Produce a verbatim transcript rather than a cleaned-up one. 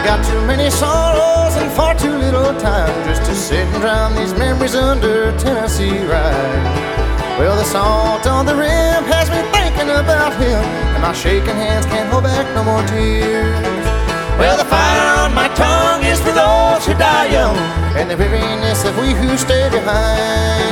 Got too many sorrows and far too little time just to sit and drown these memories under Tennessee ride. Well, the salt on the rim has me thinking about him, and my shaking hands can't hold back no more tears. Well, the fire on my tongue is for those who die young, and the weariness of we who stay behind.